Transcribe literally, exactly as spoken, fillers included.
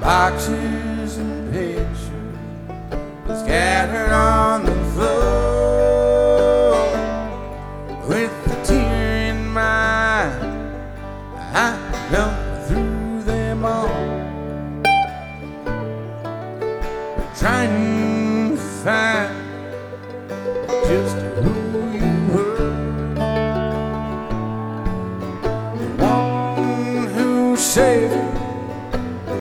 boxes and pictures scattered on the floor. With a tear in my eye, I go through them all, trying